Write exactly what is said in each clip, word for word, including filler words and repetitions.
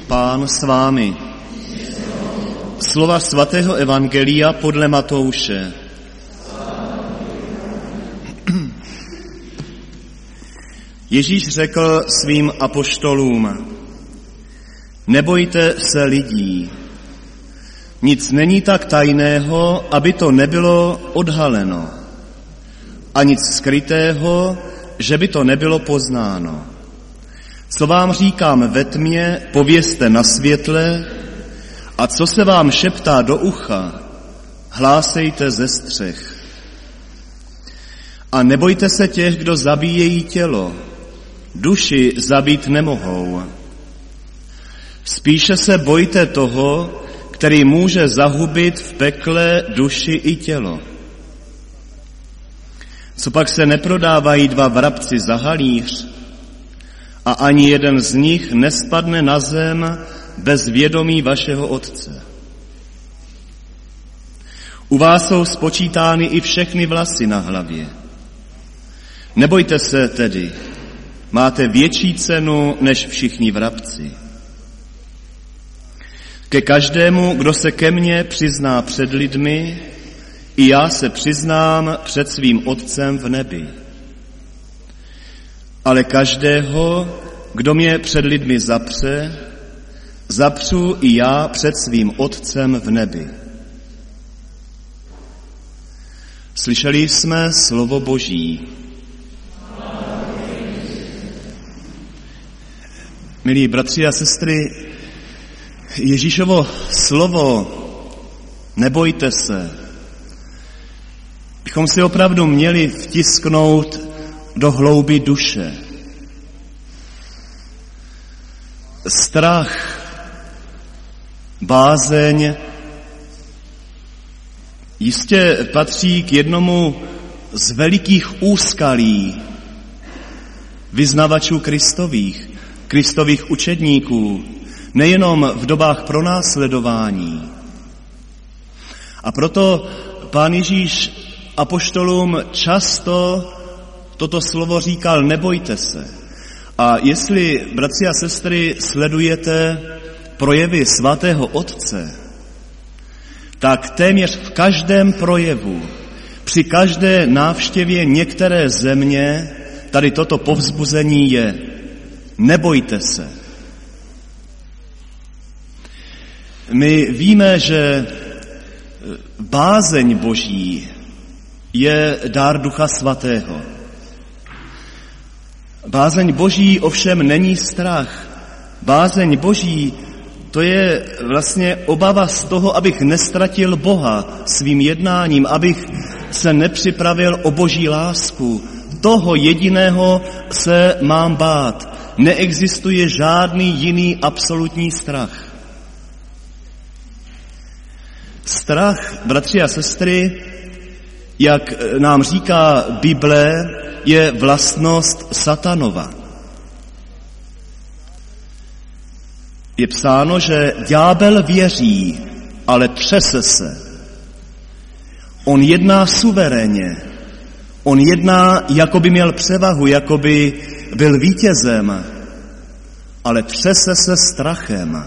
Pán s vámi. Slova svatého evangelia podle Matouše. Ježíš řekl svým apoštolům: Nebojte se lidí. Nic není tak tajného, aby to nebylo odhaleno. A nic skrytého, že by to nebylo poznáno. Co vám říkám ve tmě, povězte na světle, a co se vám šeptá do ucha, hlásejte ze střech. A nebojte se těch, kdo zabíjejí tělo, duši zabít nemohou. Spíše se bojte toho, který může zahubit v pekle duši i tělo. Co pak se neprodávají dva vrabci za halíř a ani jeden z nich nespadne na zem bez vědomí vašeho Otce. U vás jsou spočítány i všechny vlasy na hlavě. Nebojte se tedy, máte větší cenu než všichni vrabci. Ke každému, kdo se ke mně přizná před lidmi, i já se přiznám před svým Otcem v nebi. Ale každého, kdo mě před lidmi zapře, zapřu i já před svým Otcem v nebi. Slyšeli jsme slovo Boží. Milí bratři a sestry, Ježíšovo slovo nebojte se, bychom si opravdu měli vtisknout do hloubi duše. Strach, bázeň jistě patří k jednomu z velikých úskalí vyznavačů Kristových, Kristových učedníků, nejenom v dobách pronásledování. A proto Pán Ježíš apoštolům často toto slovo říkal: nebojte se. A jestli, bratři a sestry, sledujete projevy svatého Otce, tak téměř v každém projevu, při každé návštěvě některé země, tady toto povzbuzení je: nebojte se. My víme, že bázeň Boží je dár Ducha Svatého. Bázeň Boží ovšem není strach. Bázeň Boží, to je vlastně obava z toho, abych nestratil Boha svým jednáním, abych se nepřipravil o Boží lásku. Toho jediného se mám bát. Neexistuje žádný jiný absolutní strach. Strach, bratři a sestry, jak nám říká Bible, je vlastnost satanova. Je psáno, že ďábel věří, ale třese se. On jedná suverénně. On jedná, jako by měl převahu, jako by byl vítězem, ale třese se strachem.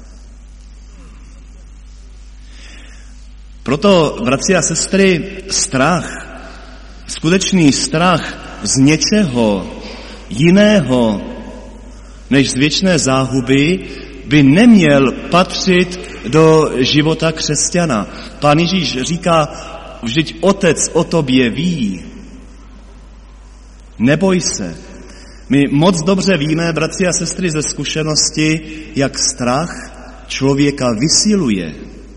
Proto, bratři a sestry, strach, skutečný strach z něčeho jiného než z věčné záhuby by neměl patřit do života křesťana. Pán Ježíš říká: vždyť Otec o tobě ví. Neboj se. My moc dobře víme, bratři a sestry, ze zkušenosti, jak strach člověka vysiluje.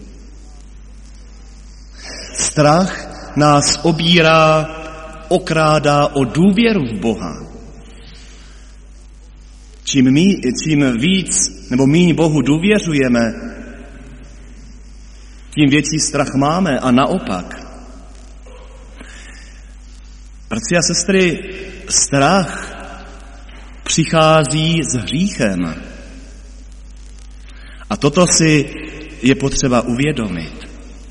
Strach nás obírá, okrádá o důvěru v Boha. Čím, my, čím víc nebo míň Bohu důvěřujeme, tím větší strach máme a naopak. Bratři a sestry, strach přichází s hříchem. A toto si je potřeba uvědomit.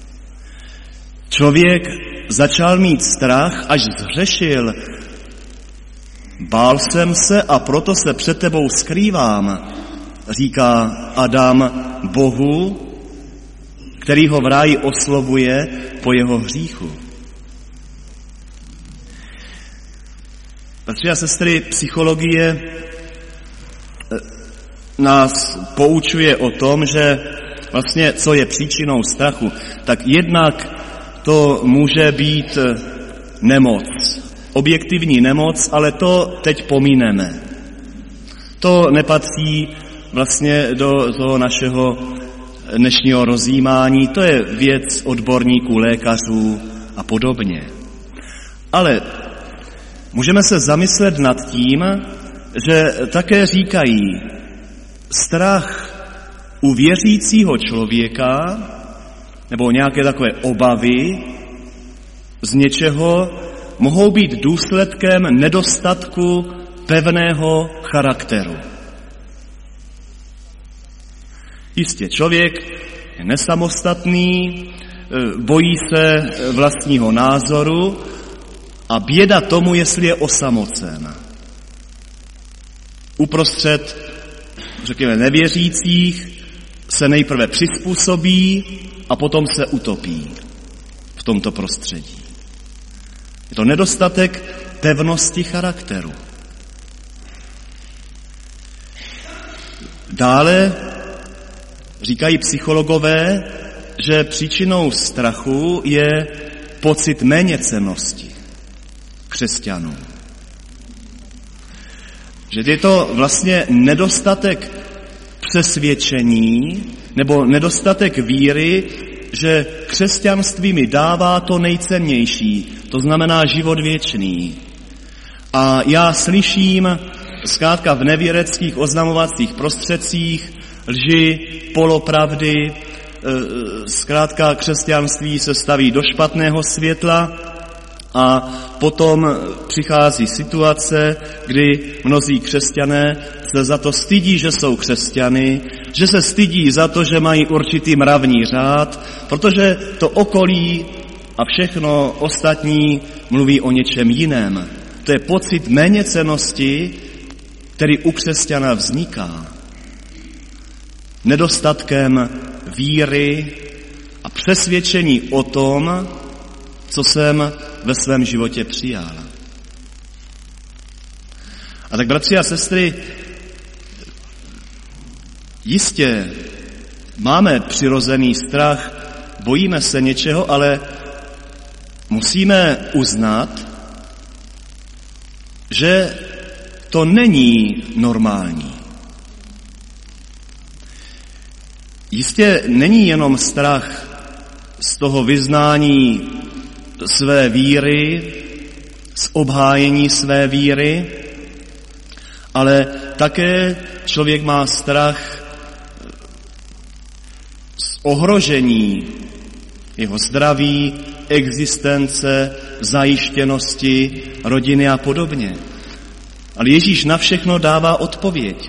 Člověk začal mít strach, až zhřešil. Bál jsem se a proto se před tebou skrývám. říká Adam Bohu, který ho v ráji oslovuje po jeho hříchu. Bratři a sestry, psychologie nás poučuje o tom, že vlastně co je příčinou strachu, tak jednak to může být nemoc, objektivní nemoc, ale to teď pomíneme. To nepatří vlastně do toho našeho dnešního rozjímání, to je věc odborníků, lékařů a podobně. Ale můžeme se zamyslet nad tím, že také říkají, strach u věřícího člověka nebo nějaké takové obavy z něčeho mohou být důsledkem nedostatku pevného charakteru. Jistě, člověk je nesamostatný, bojí se vlastního názoru a běda tomu, jestli je osamocen. Uprostřed, řekněme, nevěřících se nejprve přizpůsobí a potom se utopí v tomto prostředí. Je to nedostatek pevnosti charakteru. Dále říkají psychologové, že příčinou strachu je pocit méněcennosti křesťanů. Že je to vlastně nedostatek přesvědčení nebo nedostatek víry, že křesťanství mi dává to nejcennější, to znamená život věčný. A já slyším zkrátka v nevěreckých oznamovacích prostředcích lži, polopravdy, zkrátka křesťanství se staví do špatného světla a potom přichází situace, kdy mnozí křesťané se za to stydí, že jsou křesťany, že se stydí za to, že mají určitý mravní řád, protože to okolí a všechno ostatní mluví o něčem jiném. To je pocit méněcennosti, který u křesťana vzniká. Nedostatkem víry a přesvědčení o tom, co jsem ve svém životě přijal. A tak, bratři a sestry, jistě máme přirozený strach, bojíme se něčeho, ale musíme uznat, že to není normální. Jistě není jenom strach z toho vyznání své víry, z obhájení své víry, ale také člověk má strach z ohrožení jeho zdraví, existence, zajištěnosti, rodiny a podobně. Ale Ježíš na všechno dává odpověď.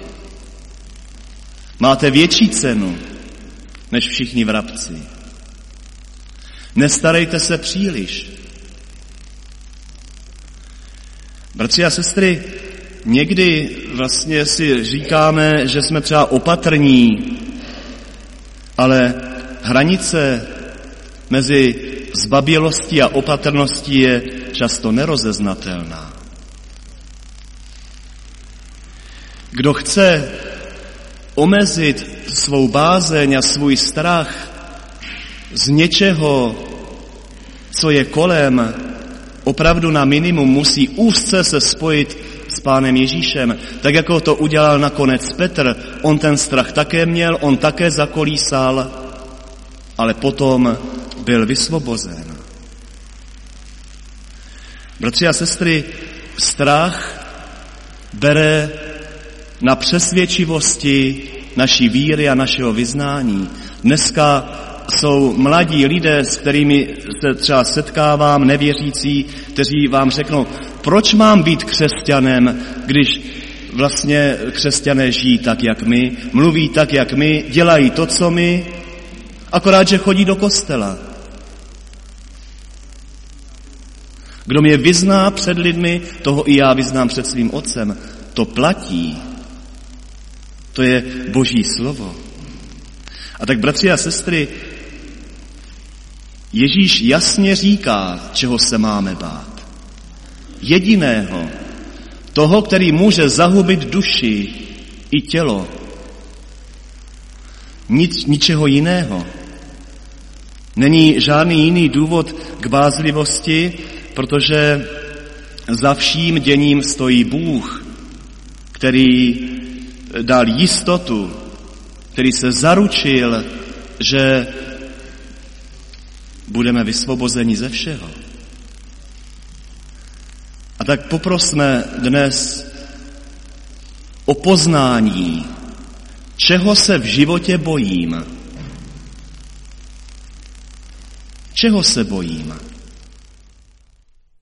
Máte větší cenu než všichni vrabci. Nestarejte se příliš. Bratři a sestry, někdy vlastně si říkáme, že jsme třeba opatrní, ale hranice mezi zbabělostí a opatrností je často nerozeznatelná. Kdo chce omezit svou bázeň a svůj strach z něčeho, co je kolem, opravdu na minimum, musí úzce se spojit s Pánem Ježíšem. Tak jako to udělal nakonec Petr, on ten strach také měl, on také zakolísal, ale potom byl vysvobozen. Bratři a sestry, strach bere na přesvědčivosti naší víry a našeho vyznání. Dneska jsou mladí lidé, s kterými se třeba setkávám, nevěřící, kteří vám řeknou, proč mám být křesťanem, když vlastně křesťané žijí tak, jak my, mluví tak, jak my, dělají to, co my, akorát, že chodí do kostela. Kdo mě vyzná před lidmi, toho i já vyznám před svým otcem. To platí. To je Boží slovo. A tak, bratři a sestry, Ježíš jasně říká, čeho se máme bát. Jediného, toho, který může zahubit duši i tělo. Nic, ničeho jiného. Není žádný jiný důvod k bázlivosti, protože za vším děním stojí Bůh, který dal jistotu, který se zaručil, že budeme vysvobozeni ze všeho. A tak poprosme dnes o poznání, čeho se v životě bojím. Čeho se bojím?